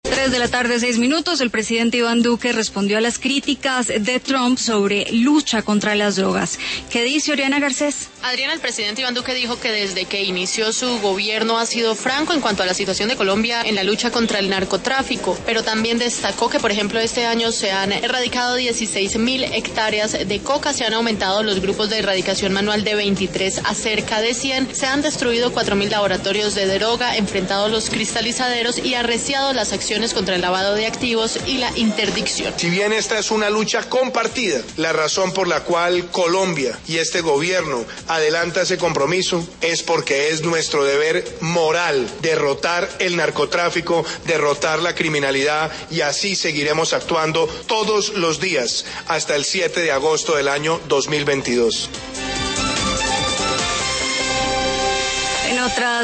3:06 p.m. El presidente Iván Duque respondió a las críticas de Trump sobre lucha contra las drogas. ¿Qué dice Oriana Garcés? Adriana, el presidente Iván Duque dijo que desde que inició su gobierno ha sido franco en cuanto a la situación de Colombia en la lucha contra el narcotráfico, pero también destacó que, por ejemplo, este año se han erradicado 16.000 hectáreas de coca, se han aumentado los grupos de erradicación manual de 23 a cerca de 100, se han destruido 4.000 laboratorios de droga, enfrentado los cristalizaderos y arreciado las acciones contra el lavado de activos y la interdicción. Si bien esta es una lucha compartida, la razón por la cual Colombia y este gobierno adelanta ese compromiso es porque es nuestro deber moral derrotar el narcotráfico, derrotar la criminalidad, y así seguiremos actuando todos los días hasta el 7 de agosto del año 2022.